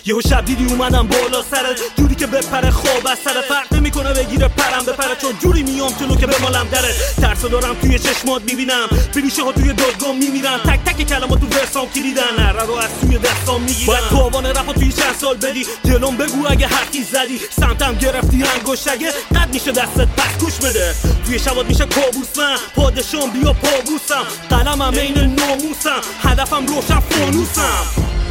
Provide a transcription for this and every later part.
یهو شب دیدی اومدم بالا سرت جوری که بپره خواب از سر فرق نمیکنه بگیره پرم بپره چون جوری میام جلو که بمالم دره ترسو دارم توی چشمات میبینم بریشه ها توی دادگاه میمیرن تک تک کلمات تو ورسام کلیدن نره رو از توی دستام میگیرن باید تو آوان رفا توی چند سال بدی جلوم بگو اگه حرفی زدی سمتم گرفتی انگشت اگه قد میشه دستت پس گوش بده توی شبات میشه کابوس من پادشام بیا پابوسم قلمم عین ناموسم هدفم روشن فانوسم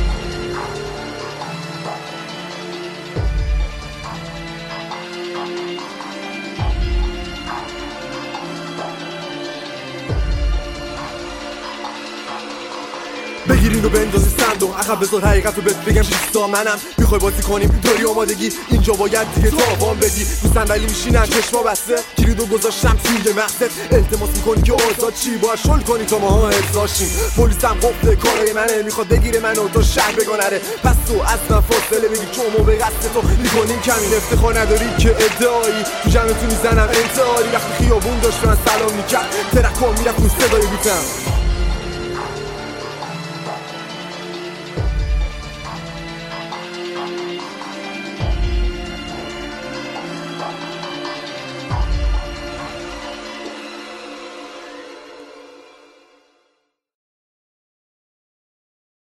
بگیر اینو بندازی صندوق عقب بذار حقیقتو بهت بگم بیستا منم میخوای بازی کنیم داری آمادگی اینجا باید دیگه تو آوان بدی تو صندلی میشینن چشما بسته کلیدو گذاشتم توی مقصد التماس میکنی که آزاد چی باید شل کنی تا ماها افضاشیم پلیسم قفل کارای منه میخواد بگیره منو تا شهر بگنره پس تو از من فاصله بگیر چون ما به قصد تو میکنیم کمین افتخار نداری که ادعایی تو جمعتون میزنم انتحاری وقتی خیابون داشت من سلام میکرد ترکام میرفت اون صدای بیتم